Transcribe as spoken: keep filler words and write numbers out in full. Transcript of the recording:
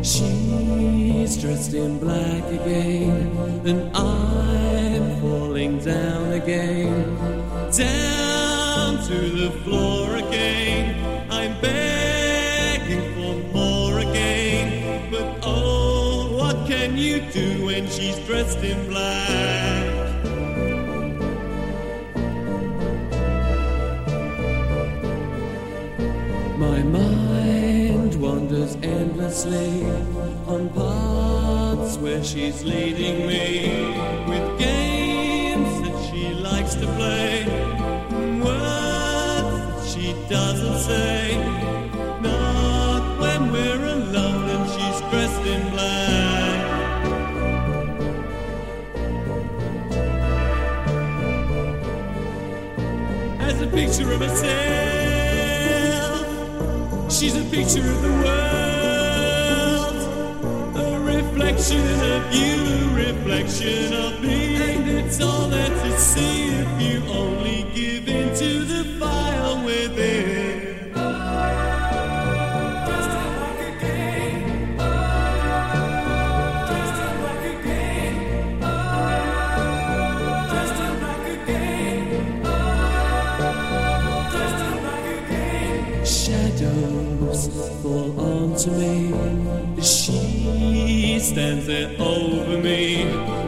She's dressed in black again, and I'm falling down again, down to the floor again. I'm begging for more again, but oh, what can you do when she's dressed in black? My mind wanders endlessly on paths where she's leading me, with games that she likes to play, words that she doesn't say, not when we're alone and she's dressed in black. As a picture of herself, she's a picture of the world, a reflection of you, a reflection of me, and it's all there to see if you only give in to the fire within. Shadows fall onto me, she stands there over me.